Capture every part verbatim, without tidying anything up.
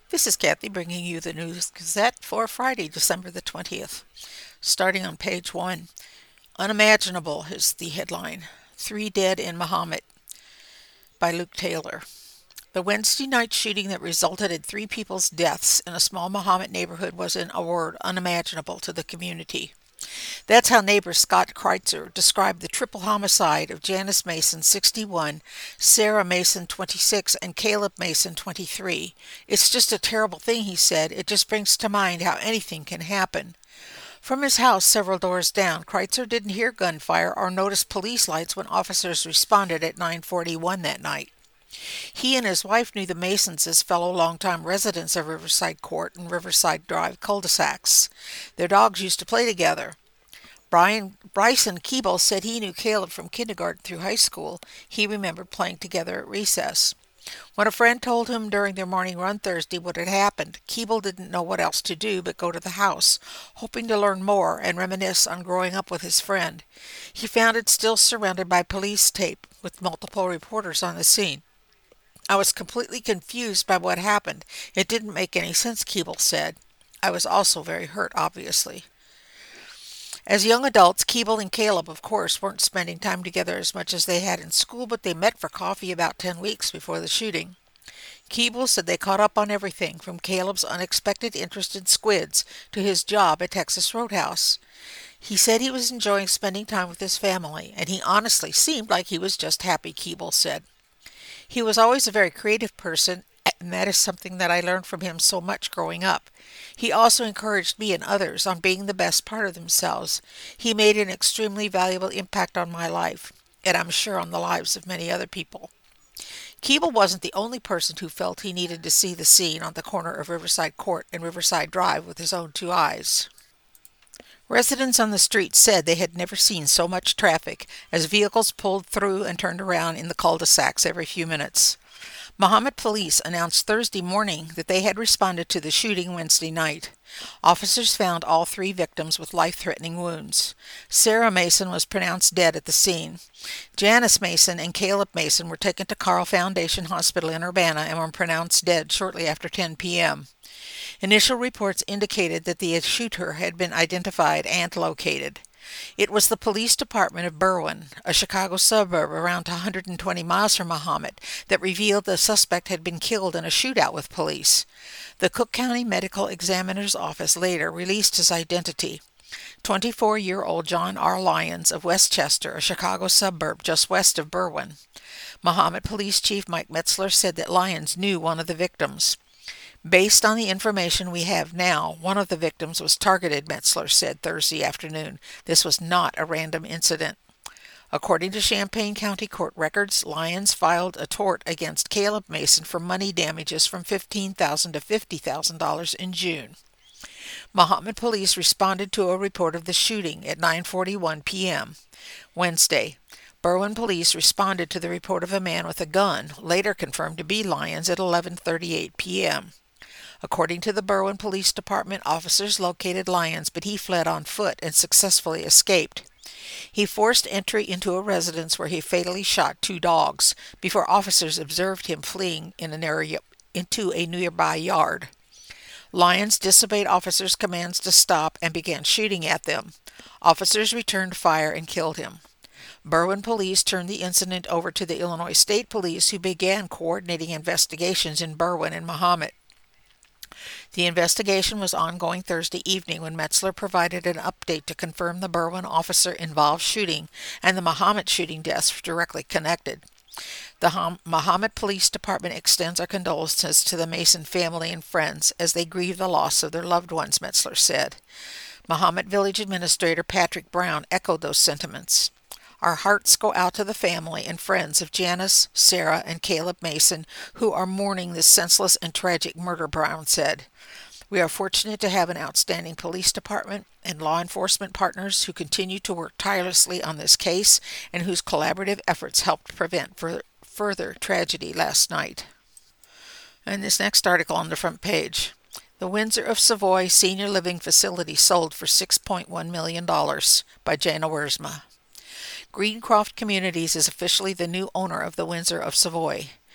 This is Kathy bringing you the News Gazette for Friday, December the twentieth. Starting on page one, Unimaginable is the headline. Three Dead in Mahomet by Luke Taylor. The Wednesday night shooting that resulted in three people's deaths in a small Mahomet neighborhood was, in a word, unimaginable to the community. That's how neighbor Scott Kreitzer described the triple homicide of Janice Mason, sixty-one, Sarah Mason, twenty-six, and Caleb Mason, twenty-three. It's just a terrible thing, he said. It just brings to mind how anything can happen. From his house several doors down, Kreitzer didn't hear gunfire or notice police lights when officers responded at nine forty-one that night. He and his wife knew the Masons as fellow longtime residents of Riverside Court and Riverside Drive cul-de-sacs. Their dogs used to play together. Brian Bryson Keeble said he knew Caleb from kindergarten through high school. He remembered playing together at recess. When a friend told him during their morning run Thursday what had happened, Keeble didn't know what else to do but go to the house, hoping to learn more and reminisce on growing up with his friend. He found it still surrounded by police tape, with multiple reporters on the scene. I was completely confused by what happened. It didn't make any sense, Keeble said. I was also very hurt, obviously. As young adults, Keeble and Caleb, of course, weren't spending time together as much as they had in school, but they met for coffee about ten weeks before the shooting. Keeble said they caught up on everything, from Caleb's unexpected interest in squids to his job at Texas Roadhouse. He said he was enjoying spending time with his family, and he honestly seemed like he was just happy, Keeble said. He was always a very creative person, and that is something that I learned from him so much growing up. He also encouraged me and others on being the best part of themselves. He made an extremely valuable impact on my life, and I'm sure on the lives of many other people. Keeble wasn't the only person who felt he needed to see the scene on the corner of Riverside Court and Riverside Drive with his own two eyes. Residents on the street said they had never seen so much traffic as vehicles pulled through and turned around in the cul-de-sacs every few minutes. Mahomet police announced Thursday morning that they had responded to the shooting Wednesday night. Officers found all three victims with life-threatening wounds. Sarah Mason was pronounced dead at the scene. Janice Mason and Caleb Mason were taken to Carl Foundation Hospital in Urbana and were pronounced dead shortly after ten p.m. Initial reports indicated that the shooter had been identified and located. It was the police department of Berwyn, a Chicago suburb around one hundred twenty miles from Mahomet, that revealed the suspect had been killed in a shootout with police. The Cook County Medical Examiner's Office later released his identity. twenty-four-year-old John R. Lyons of Westchester, a Chicago suburb just west of Berwyn. Mahomet Police Chief Mike Metzler said that Lyons knew one of the victims. Based on the information we have now, one of the victims was targeted, Metzler said Thursday afternoon. This was not a random incident. According to Champaign County Court records, Lyons filed a tort against Caleb Mason for money damages from fifteen thousand dollars to fifty thousand dollars in June. Mahomet police responded to a report of the shooting at nine forty-one p.m. Wednesday. Berwyn police responded to the report of a man with a gun, later confirmed to be Lyons, at eleven thirty-eight p.m. According to the Berwyn Police Department, officers located Lyons, but he fled on foot and successfully escaped. He forced entry into a residence where he fatally shot two dogs before officers observed him fleeing in an area into a nearby yard. Lyons disobeyed officers' commands to stop and began shooting at them. Officers returned fire and killed him. Berwyn police turned the incident over to the Illinois State Police, who began coordinating investigations in Berwyn and Mahomet. The investigation was ongoing Thursday evening when Metzler provided an update to confirm the Berwyn officer-involved shooting and the Mahomet shooting deaths were directly connected. The Ham- Mahomet Police Department extends our condolences to the Mason family and friends as they grieve the loss of their loved ones, Metzler said. Mahomet Village Administrator Patrick Brown echoed those sentiments. Our hearts go out to the family and friends of Janice, Sarah, and Caleb Mason, who are mourning this senseless and tragic murder, Brown said. We are fortunate to have an outstanding police department and law enforcement partners who continue to work tirelessly on this case and whose collaborative efforts helped prevent fur- further tragedy last night. And this next article on the front page. The Windsor of Savoy Senior Living Facility sold for six point one million dollars by Jana Wiersma. Greencroft Communities is officially the new owner of the Windsor of Savoy.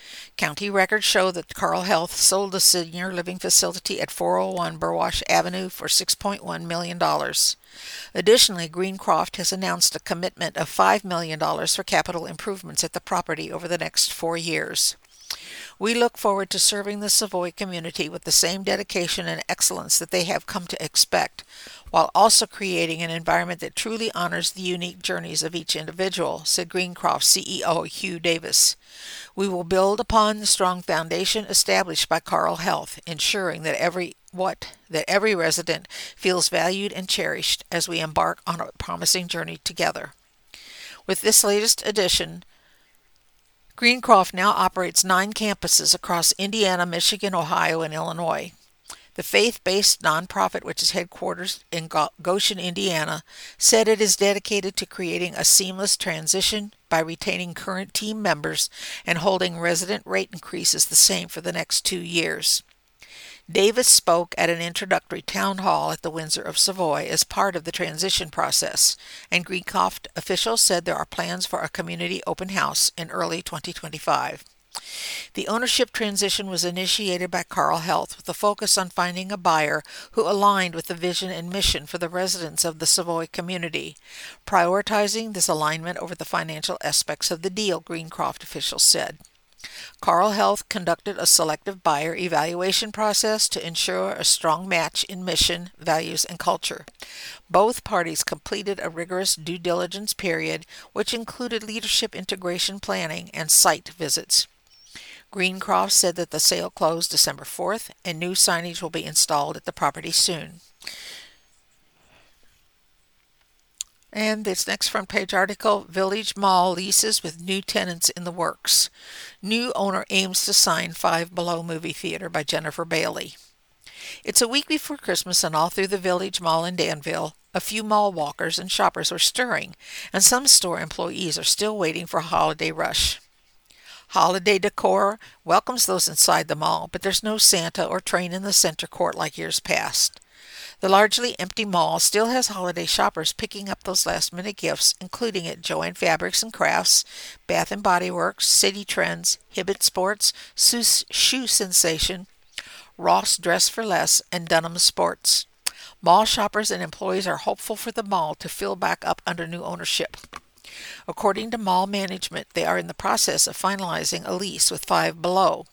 County records show that Carle Health sold the senior living facility at four oh one Burwash Avenue for six point one million dollars. Additionally, Greencroft has announced a commitment of five million dollars for capital improvements at the property over the next four years. We look forward to serving the Savoy community with the same dedication and excellence that they have come to expect, while also creating an environment that truly honors the unique journeys of each individual, said Greencroft C E O Hugh Davis. We will build upon the strong foundation established by Carle Health, ensuring that every what that every resident feels valued and cherished as we embark on a promising journey together. With this latest addition, Greencroft now operates nine campuses across Indiana, Michigan, Ohio, and Illinois. The faith-based nonprofit, which is headquartered in Goshen, Indiana, said it is dedicated to creating a seamless transition by retaining current team members and holding resident rate increases the same for the next two years. Davis spoke at an introductory town hall at the Windsor of Savoy as part of the transition process, and Greencroft officials said there are plans for a community open house in early twenty twenty-five. The ownership transition was initiated by Carle Health with a focus on finding a buyer who aligned with the vision and mission for the residents of the Savoy community, prioritizing this alignment over the financial aspects of the deal, Greencroft officials said. Carle Health conducted a selective buyer evaluation process to ensure a strong match in mission, values, and culture. Both parties completed a rigorous due diligence period, which included leadership integration planning and site visits. Greencroft said that the sale closed December fourth, and new signage will be installed at the property soon. And this next front page article, Village Mall leases with new tenants in the works. New owner aims to sign Five Below movie theater by Jennifer Bailey. It's a week before Christmas, and all through the Village Mall in Danville, a few mall walkers and shoppers are stirring, and some store employees are still waiting for a holiday rush. Holiday decor welcomes those inside the mall, but there's no Santa or train in the center court like years past. The largely empty mall still has holiday shoppers picking up those last-minute gifts, including at Joann Fabrics and Crafts, Bath and Body Works, City Trends, Hibbett Sports, Shoe Sensation, Ross Dress for Less, and Dunham Sports. Mall shoppers and employees are hopeful for the mall to fill back up under new ownership. According to mall management, they are in the process of finalizing a lease with Five Below,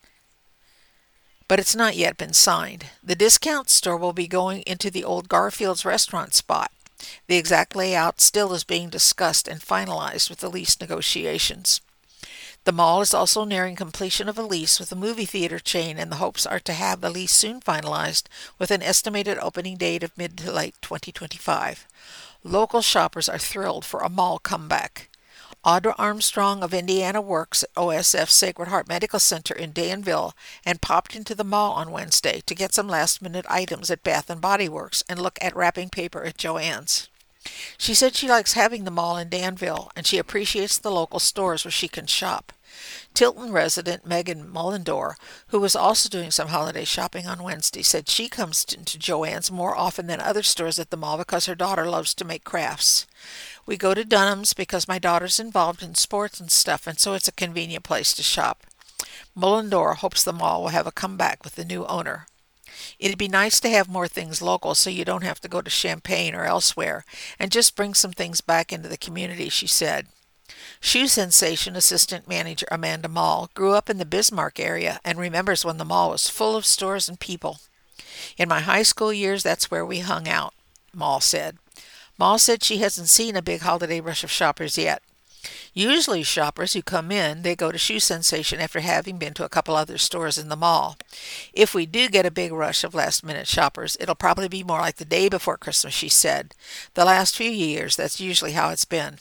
but it's not yet been signed. The discount store will be going into the old Garfield's restaurant spot. The exact layout still is being discussed and finalized with the lease negotiations. The mall is also nearing completion of a lease with a movie theater chain, and the hopes are to have the lease soon finalized with an estimated opening date of mid to late twenty twenty-five. Local shoppers are thrilled for a mall comeback. Audra Armstrong of Indiana works at O S F Sacred Heart Medical Center in Danville and popped into the mall on Wednesday to get some last-minute items at Bath and Body Works and look at wrapping paper at Joann's. She said she likes having the mall in Danville, and she appreciates the local stores where she can shop. Tilton resident Megan Mullendore, who was also doing some holiday shopping on Wednesday, said she comes to Joann's more often than other stores at the mall because her daughter loves to make crafts. We go to Dunham's because my daughter's involved in sports and stuff, and so it's a convenient place to shop. Mullendore hopes the mall will have a comeback with the new owner. It'd be nice to have more things local so you don't have to go to Champaign or elsewhere, and just bring some things back into the community, she said. Shoe Sensation assistant manager Amanda Mall grew up in the Bismarck area and remembers when the mall was full of stores and people. In my high school years, that's where we hung out, Mall said. Mall said she hasn't seen a big holiday rush of shoppers yet. Usually shoppers who come in, they go to Shoe Sensation after having been to a couple other stores in the mall. If we do get a big rush of last-minute shoppers, it'll probably be more like the day before Christmas, she said. The last few years, that's usually how it's been.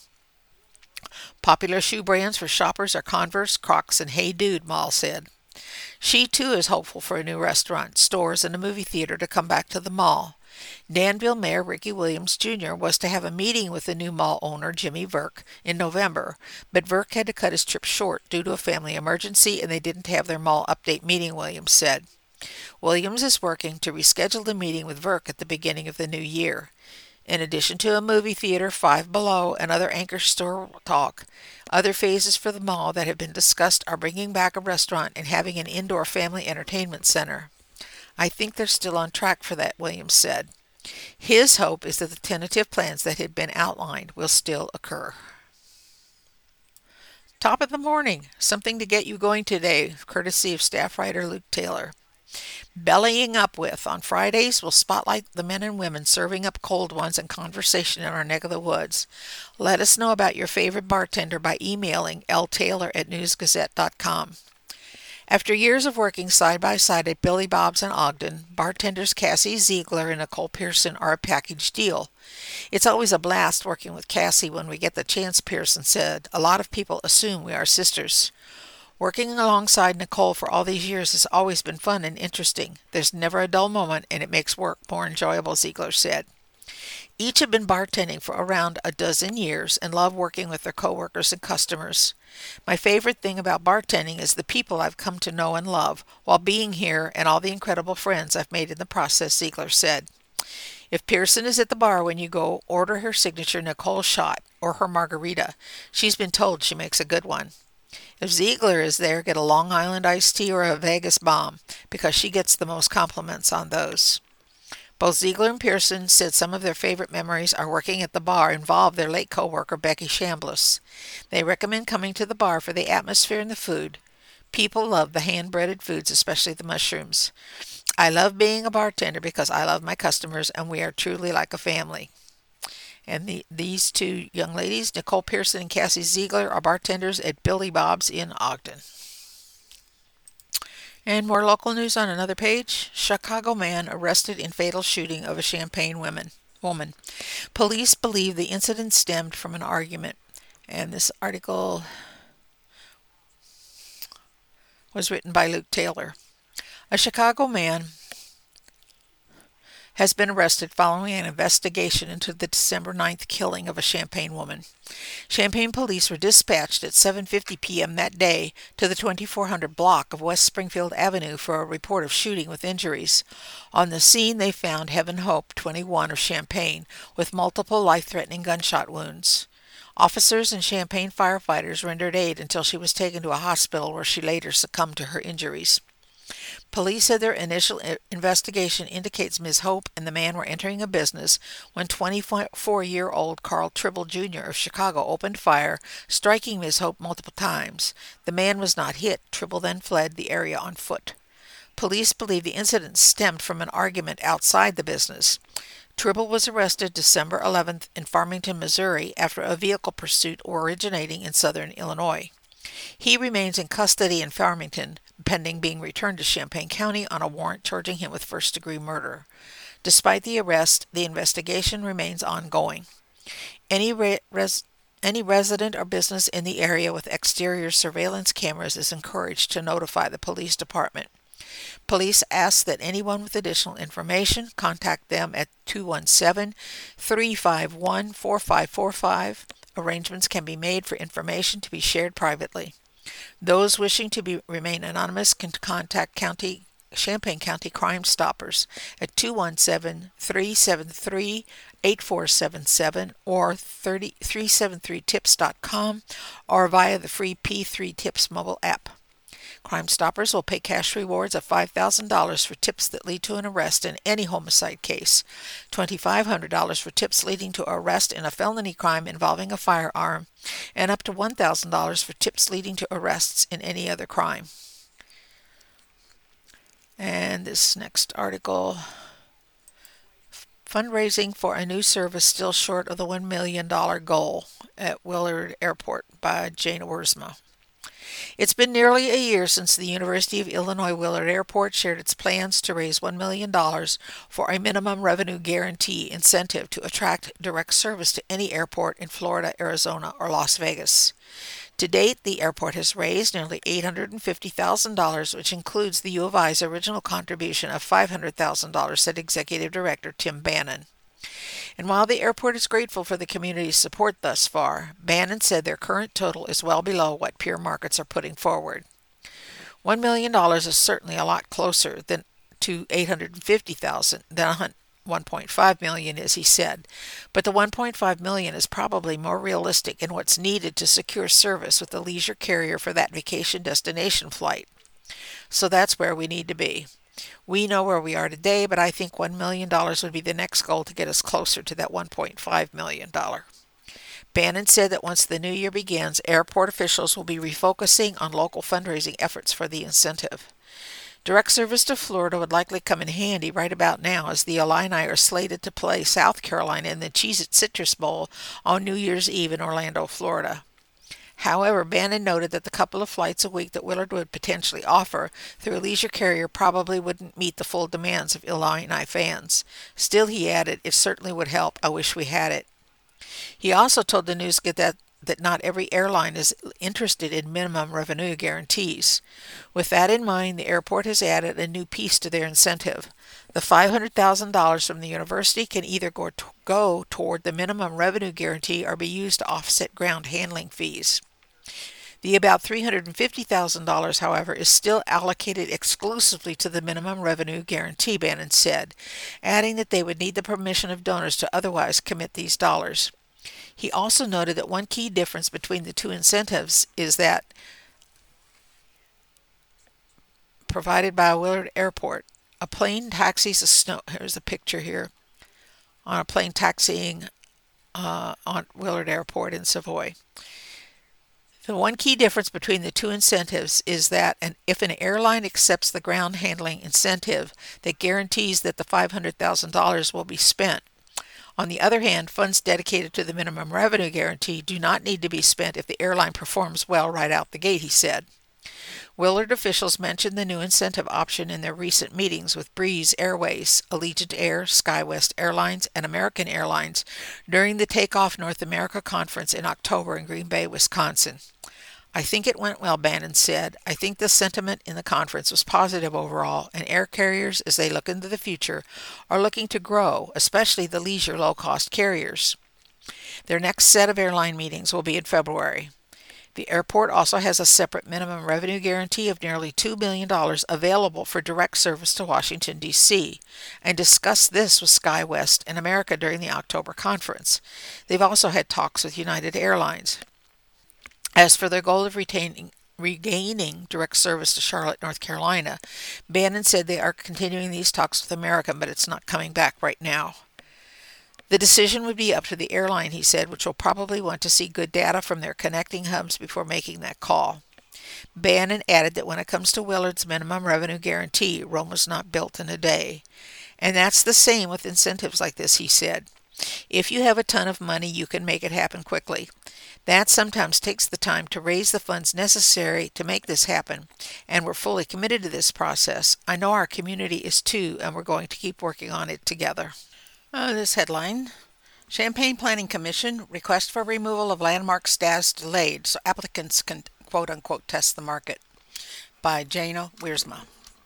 Popular shoe brands for shoppers are Converse, Crocs, and Hey Dude, Mall said. She, too, is hopeful for a new restaurant, stores, and a movie theater to come back to the mall. Danville Mayor Ricky Williams Junior was to have a meeting with the new mall owner, Jimmy Verk, in November, but Verk had to cut his trip short due to a family emergency, and they didn't have their mall update meeting, Williams said. Williams is working to reschedule the meeting with Verk at the beginning of the new year. In addition to a movie theater, Five Below, and other anchor store talk, Other phases for the mall that have been discussed are bringing back a restaurant and having an indoor family entertainment center. I think they're still on track for that, Williams said. His hope is that the tentative plans that had been outlined will still occur. Top of the morning, something to get you going today, courtesy of staff writer Luke Taylor. Bellying Up With. On Fridays, we'll spotlight the men and women serving up cold ones and conversation in our neck of the woods. Let us know about your favorite bartender by emailing ltaylor at newsgazette dot com. After years of working side by side at Billy Bob's in Ogden, bartenders Cassie Ziegler and Nicole Pearson are a package deal. It's always a blast working with Cassie when we get the chance, Pearson said. A lot of people assume we are sisters. Working alongside Nicole for all these years has always been fun and interesting. There's never a dull moment, and it makes work more enjoyable, Ziegler said. Each have been bartending for around a dozen years and love working with their coworkers and customers. My favorite thing about bartending is the people I've come to know and love while being here and all the incredible friends I've made in the process, Ziegler said. If Pearson is at the bar when you go, order her signature Nicole shot or her margarita. She's been told she makes a good one. If Ziegler is there, get a Long Island iced tea or a Vegas bomb, because she gets the most compliments on those. Both Ziegler and Pearson said some of their favorite memories are working at the bar involve their late co-worker Becky Chambliss. They recommend coming to the bar for the atmosphere and the food. People love the hand-breaded foods, especially the mushrooms. I love being a bartender because I love my customers and we are truly like a family. And the, these two young ladies, Nicole Pearson and Cassie Ziegler, are bartenders at Billy Bob's in Ogden. And more local news on another page. Chicago man arrested in fatal shooting of a Champaign woman. woman. Police believe the incident stemmed from an argument. And this article was written by Luke Taylor. A Chicago man has been arrested following an investigation into the December ninth killing of a Champaign woman. Champaign police were dispatched at seven fifty p.m. that day to the twenty-four hundred block of West Springfield Avenue for a report of shooting with injuries. On the scene, they found Heaven Hope, twenty-one, of Champaign, with multiple life-threatening gunshot wounds. Officers and Champaign firefighters rendered aid until she was taken to a hospital where she later succumbed to her injuries. Police said their initial investigation indicates Miz Hope and the man were entering a business when twenty-four-year-old Carl Tribble Junior of Chicago opened fire, striking Miz Hope multiple times. The man was not hit. Tribble then fled the area on foot. Police believe the incident stemmed from an argument outside the business. Tribble was arrested December eleventh in Farmington, Missouri, after a vehicle pursuit originating in southern Illinois. He remains in custody in Farmington, pending being returned to Champaign County on a warrant charging him with first-degree murder. Despite the arrest, the investigation remains ongoing. Any, re- res- any resident or business in the area with exterior surveillance cameras is encouraged to notify the police department. Police ask that anyone with additional information contact them at two one seven, three five one, four five four five. Arrangements can be made for information to be shared privately. Those wishing to be, remain anonymous can contact County, Champaign County Crime Stoppers at two one seven, three seven three, eight four seven seven or three seven three tips dot com or via the free P three Tips mobile app. Crime Stoppers will pay cash rewards of five thousand dollars for tips that lead to an arrest in any homicide case, two thousand five hundred dollars for tips leading to arrest in a felony crime involving a firearm, and up to one thousand dollars for tips leading to arrests in any other crime. And this next article, fundraising for a new service still short of the one million dollars goal at Willard Airport by Jane Wiersma. It's been nearly a year since the University of Illinois Willard Airport shared its plans to raise one million dollars for a minimum revenue guarantee incentive to attract direct service to any airport in Florida, Arizona, or Las Vegas. To date, the airport has raised nearly eight hundred fifty thousand dollars, which includes the U of I's original contribution of five hundred thousand dollars, said Executive Director Tim Bannon. And while the airport is grateful for the community's support thus far, Bannon said their current total is well below what peer markets are putting forward. one million dollars is certainly a lot closer than to eight hundred fifty thousand dollars than one point five million dollars is, he said. But the one point five million dollars is probably more realistic in what's needed to secure service with the leisure carrier for that vacation destination flight. So that's where we need to be. We know where we are today, but I think one million dollars would be the next goal to get us closer to that one point five million dollars. Bannon said that once the new year begins, airport officials will be refocusing on local fundraising efforts for the incentive. Direct service to Florida would likely come in handy right about now, as the Illini are slated to play South Carolina in the Cheez-It Citrus Bowl on New Year's Eve in Orlando, Florida. However, Bannon noted that the couple of flights a week that Willard would potentially offer through a leisure carrier probably wouldn't meet the full demands of Illini fans. Still, he added, it certainly would help. I wish we had it. He also told the News Gazette that not every airline is interested in minimum revenue guarantees. With that in mind, the airport has added a new piece to their incentive. The five hundred thousand dollars from the university can either go, to go toward the minimum revenue guarantee or be used to offset ground handling fees. The about three hundred fifty thousand dollars, however, is still allocated exclusively to the minimum revenue guarantee, Bannon said, adding that they would need the permission of donors to otherwise commit these dollars. He also noted that one key difference between the two incentives is that provided by Willard Airport, a plane taxis a snow. Here's a picture here on a plane taxiing uh, on Willard Airport in Savoy. The one key difference between the two incentives is that an, if an airline accepts the ground handling incentive that guarantees that the five hundred thousand dollars will be spent. On the other hand, funds dedicated to the minimum revenue guarantee do not need to be spent if the airline performs well right out the gate, he said. Willard officials mentioned the new incentive option in their recent meetings with Breeze Airways, Allegiant Air, SkyWest Airlines, and American Airlines during the Takeoff North America conference in October in Green Bay, Wisconsin. I think it went well, Bannon said. I think the sentiment in the conference was positive overall, and air carriers, as they look into the future, are looking to grow, especially the leisure low-cost carriers. Their next set of airline meetings will be in February. The airport also has a separate minimum revenue guarantee of nearly two million dollars available for direct service to Washington, D C, and discussed this with SkyWest and America during the October conference. They've also had talks with United Airlines. As for their goal of retaining, regaining direct service to Charlotte, North Carolina, Bannon said they are continuing these talks with American, but it's not coming back right now. The decision would be up to the airline, he said, which will probably want to see good data from their connecting hubs before making that call. Bannon added that when it comes to Willard's minimum revenue guarantee, Rome was not built in a day. And that's the same with incentives like this, he said. If you have a ton of money, you can make it happen quickly. That sometimes takes the time to raise the funds necessary to make this happen, and we're fully committed to this process. I know our community is too, and we're going to keep working on it together. Uh, this headline, Champaign Planning Commission, request for removal of landmark status delayed so applicants can quote-unquote test the market, by Jana Wiersma.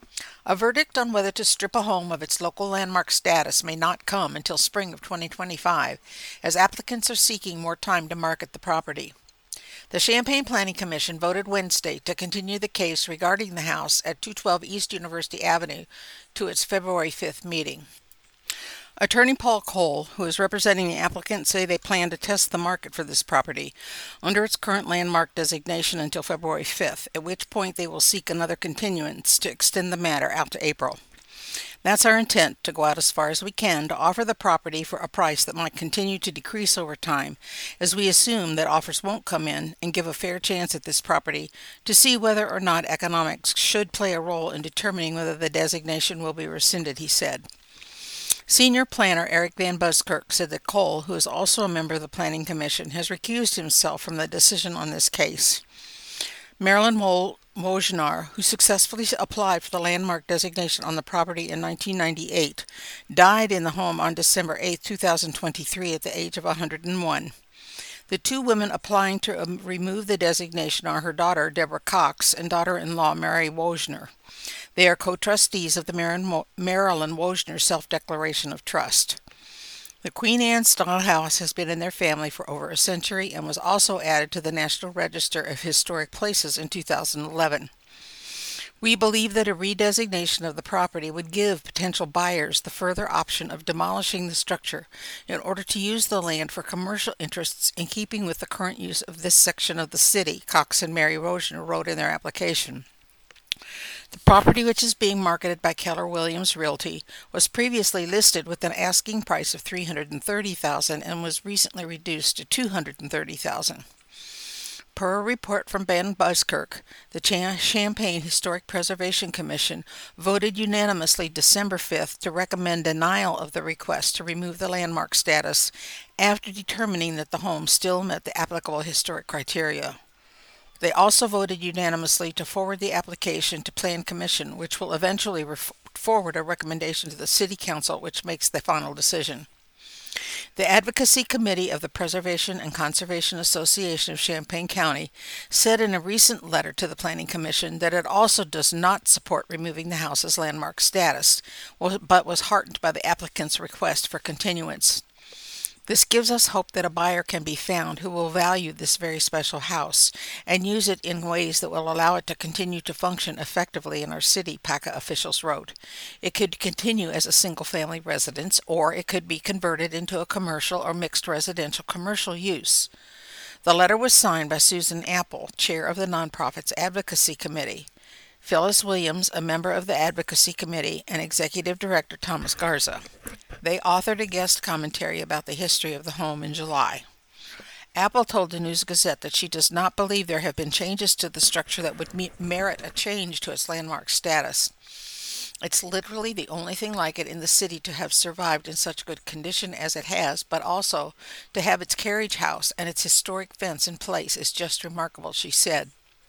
A verdict on whether to strip a home of its local landmark status may not come until spring of twenty twenty-five, as applicants are seeking more time to market the property. The Champaign Planning Commission voted Wednesday to continue the case regarding the house at two twelve East University Avenue to its February fifth meeting. Attorney Paul Cole, who is representing the applicant, say they plan to test the market for this property under its current landmark designation until February fifth, at which point they will seek another continuance to extend the matter out to April. That's our intent, to go out as far as we can to offer the property for a price that might continue to decrease over time, as we assume that offers won't come in, and give a fair chance at this property to see whether or not economics should play a role in determining whether the designation will be rescinded, he said. Senior planner Eric Van Buskirk said that Cole, who is also a member of the Planning Commission, has recused himself from the decision on this case. Marilyn Wojnar, who successfully applied for the landmark designation on the property in nineteen ninety-eight, died in the home on December eighth, two thousand twenty-three at the age of one hundred one. The two women applying to um, remove the designation are her daughter, Deborah Cox, and daughter-in-law, Mary Wojnar. They are co-trustees of the Marilyn Wojnar Self-Declaration of Trust. The Queen Anne style house has been in their family for over a century and was also added to the National Register of Historic Places in two thousand eleven. We believe that a redesignation of the property would give potential buyers the further option of demolishing the structure in order to use the land for commercial interests in keeping with the current use of this section of the city, Cox and Mary Rosner wrote in their application. The property, which is being marketed by Keller Williams Realty, was previously listed with an asking price of three hundred thirty thousand dollars and was recently reduced to two hundred thirty thousand dollars. Per a report from Ben Buskirk, the Champaign Historic Preservation Commission voted unanimously December fifth to recommend denial of the request to remove the landmark status after determining that the home still met the applicable historic criteria. They also voted unanimously to forward the application to Plan Commission, which will eventually ref- forward a recommendation to the City Council, which makes the final decision. The Advocacy Committee of the Preservation and Conservation Association of Champaign County said in a recent letter to the Planning Commission that it also does not support removing the house's landmark status, but was heartened by the applicant's request for continuance. This gives us hope that a buyer can be found who will value this very special house and use it in ways that will allow it to continue to function effectively in our city, PACA officials wrote. It could continue as a single-family residence, or it could be converted into a commercial or mixed residential commercial use. The letter was signed by Susan Apple, chair of the nonprofit's advocacy committee, Phyllis Williams, a member of the advocacy committee, and executive director Thomas Garza. They authored a guest commentary about the history of the home in July. Apple told the News-Gazette that she does not believe there have been changes to the structure that would me- merit a change to its landmark status. It's literally the only thing like it in the city to have survived in such good condition as it has, but also to have its carriage house and its historic fence in place is just remarkable, she said,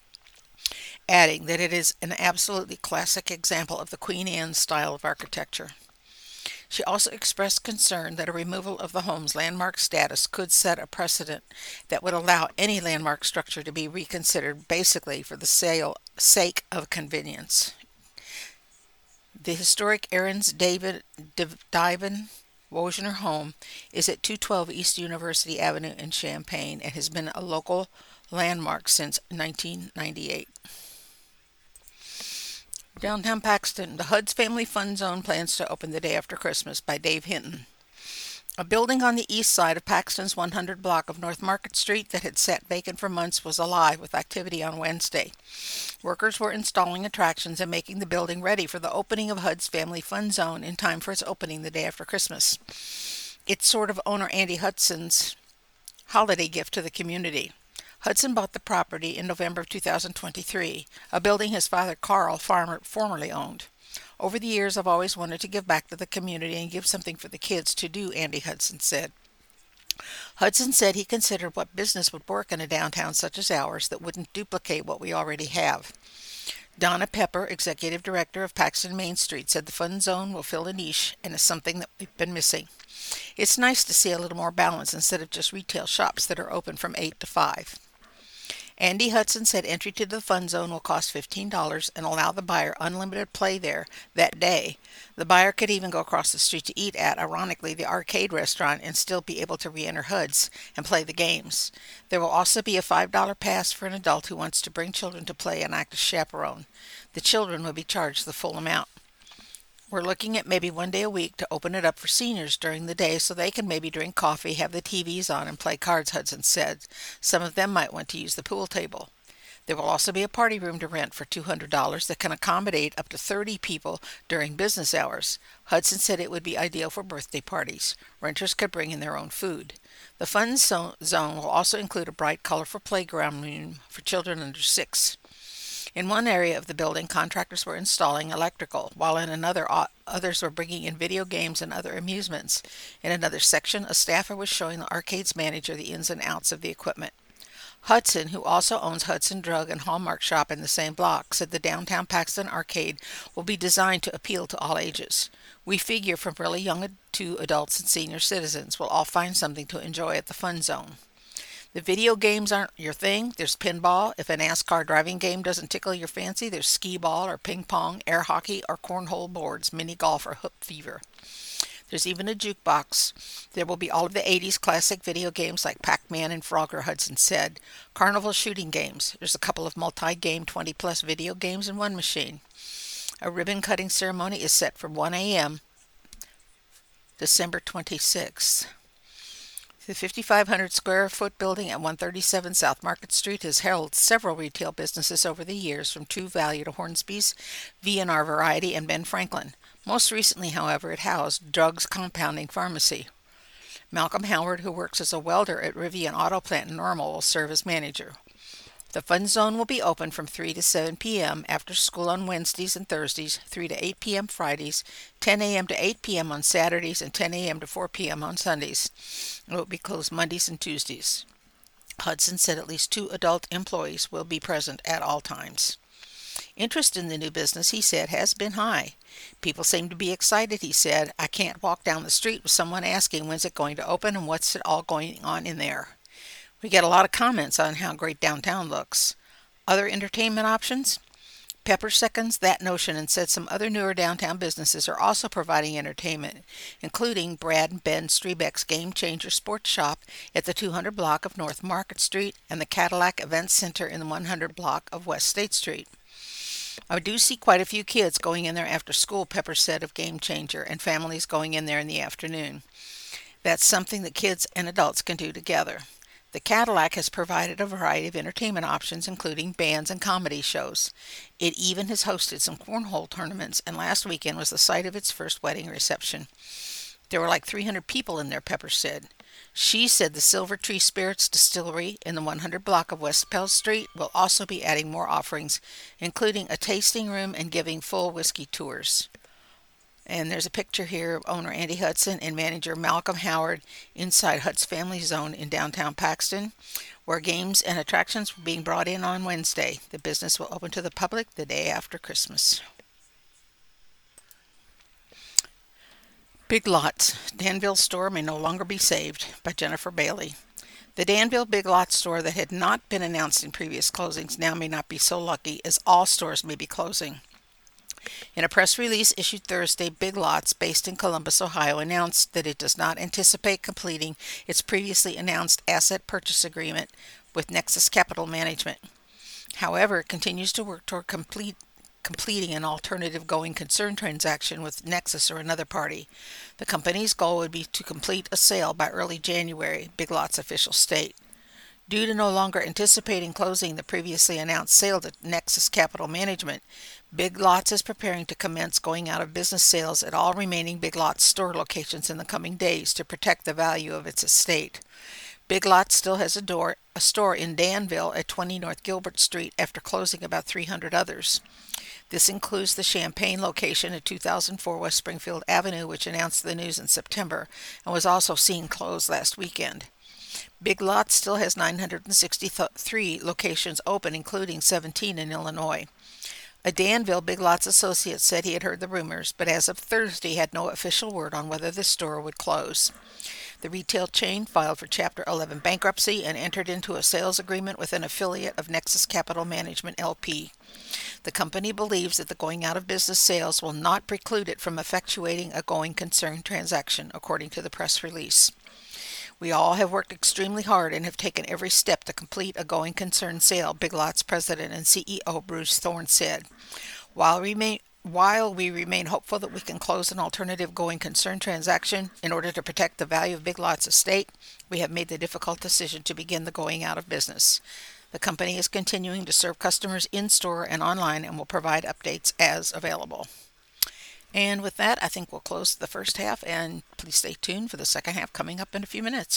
adding that it is an absolutely classic example of the Queen Anne style of architecture. She also expressed concern that a removal of the home's landmark status could set a precedent that would allow any landmark structure to be reconsidered basically for the sale, sake of convenience. The historic Aaron's David Diven Wosner home is at two twelve East University Avenue in Champaign and has been a local landmark since nineteen ninety-eight. Downtown Paxton, the Hud's Family Fun Zone plans to open the day after Christmas by Dave Hinton. A building on the east side of Paxton's one hundred block of North Market Street that had sat vacant for months was alive with activity on Wednesday. Workers were installing attractions and making the building ready for the opening of Hud's Family Fun Zone in time for its opening the day after Christmas. It's sort of owner Andy Hudson's holiday gift to the community. Hudson bought the property in November of two thousand twenty-three, a building his father Carl farmer, formerly owned. Over the years, I've always wanted to give back to the community and give something for the kids to do, Andy Hudson said. Hudson said he considered what business would work in a downtown such as ours that wouldn't duplicate what we already have. Donna Pepper, executive director of Paxton Main Street, said the fun zone will fill a niche and is something that we've been missing. It's nice to see a little more balance instead of just retail shops that are open from eight to five. Andy Hudson said entry to the fun zone will cost fifteen dollars and allow the buyer unlimited play there that day. The buyer could even go across the street to eat at, ironically, the arcade restaurant and still be able to re-enter Hud's and play the games. There will also be a five dollars pass for an adult who wants to bring children to play and act as chaperone. The children will be charged the full amount. We're looking at maybe one day a week to open it up for seniors during the day so they can maybe drink coffee, have the T Vs on, and play cards, Hudson said. Some of them might want to use the pool table. There will also be a party room to rent for two hundred dollars that can accommodate up to thirty people during business hours. Hudson said it would be ideal for birthday parties. Renters could bring in their own food. The fun zone will also include a bright, colorful playground room for children under six. In one area of the building, contractors were installing electrical, while in another, others were bringing in video games and other amusements. In another section, a staffer was showing the arcade's manager the ins and outs of the equipment. Hudson, who also owns Hudson Drug and Hallmark Shop in the same block, said the downtown Paxton arcade will be designed to appeal to all ages. We figure from really young to adults and senior citizens will all find something to enjoy at the fun zone. The video games aren't your thing. There's pinball. If a NASCAR driving game doesn't tickle your fancy, there's skee ball or ping pong, air hockey, or cornhole boards, mini golf, or hoop fever. There's even a jukebox. There will be all of the eighties classic video games like Pac-Man and Frogger, Hudson said. Carnival shooting games. There's a couple of multi-game twenty plus video games in one machine. A ribbon cutting ceremony is set for one a.m. December twenty-sixth. The fifty-five hundred square foot building at one thirty-seven South Market Street has held several retail businesses over the years, from True Value to Hornsby's, V and R Variety, and Ben Franklin. Most recently, however, it housed Drugs Compounding Pharmacy. Malcolm Howard, who works as a welder at Rivian Auto Plant in Normal, will serve as manager. The Fun Zone will be open from three to seven p.m. after school on Wednesdays and Thursdays, three to eight p.m. Fridays, ten a.m. to eight p.m. on Saturdays, and ten a.m. to four p.m. on Sundays. It will be closed Mondays and Tuesdays. Hudson said at least two adult employees will be present at all times. Interest in the new business, he said, has been high. People seem to be excited, he said. I can't walk down the street with someone asking when's it going to open and what's it all going on in there. We get a lot of comments on how great downtown looks. Other entertainment options? Pepper seconds that notion and said some other newer downtown businesses are also providing entertainment, including Brad and Ben Strebeck's Game Changer Sports Shop at the two hundred block of North Market Street and the Cadillac Event Center in the one hundred block of West State Street. I do see quite a few kids going in there after school, Pepper said of Game Changer, and families going in there in the afternoon. That's something that kids and adults can do together. The Cadillac has provided a variety of entertainment options, including bands and comedy shows. It even has hosted some cornhole tournaments, and last weekend was the site of its first wedding reception. There were like three hundred people in there, Pepper said. She said the Silver Tree Spirits Distillery in the one hundred block of West Pell Street will also be adding more offerings, including a tasting room and giving full whiskey tours. And there's a picture here of owner Andy Hudson and manager Malcolm Howard inside Hud's Family Zone in downtown Paxton, where games and attractions were being brought in on Wednesday. The business will open to the public the day after Christmas. Big Lots. Danville store may no longer be saved, by Jennifer Bailey. The Danville Big Lots store that had not been announced in previous closings now may not be so lucky, as all stores may be closing. In a press release issued Thursday, Big Lots, based in Columbus, Ohio, announced that it does not anticipate completing its previously announced asset purchase agreement with Nexus Capital Management. However, it continues to work toward complete, completing an alternative going concern transaction with Nexus or another party. The company's goal would be to complete a sale by early January, Big Lots officials state. Due to no longer anticipating closing the previously announced sale to Nexus Capital Management, Big Lots is preparing to commence going out of business sales at all remaining Big Lots store locations in the coming days to protect the value of its estate. Big Lots still has a, door, a store in Danville at twenty North Gilbert Street after closing about three hundred others. This includes the Champaign location at two thousand four West Springfield Avenue, which announced the news in September and was also seen closed last weekend. Big Lots still has nine hundred sixty-three locations open, including seventeen in Illinois. A Danville Big Lots associate said he had heard the rumors, but as of Thursday had no official word on whether the store would close. The retail chain filed for Chapter eleven bankruptcy and entered into a sales agreement with an affiliate of Nexus Capital Management L P. The company believes that the going out of business sales will not preclude it from effectuating a going concern transaction, according to the press release. We all have worked extremely hard and have taken every step to complete a going concern sale, Big Lots president and C E O Bruce Thorne said. While we, remain, while we remain hopeful that we can close an alternative going concern transaction in order to protect the value of Big Lots' estate, we have made the difficult decision to begin the going out of business. The company is continuing to serve customers in-store and online and will provide updates as available. And with that, I think we'll close the first half, and please stay tuned for the second half coming up in a few minutes.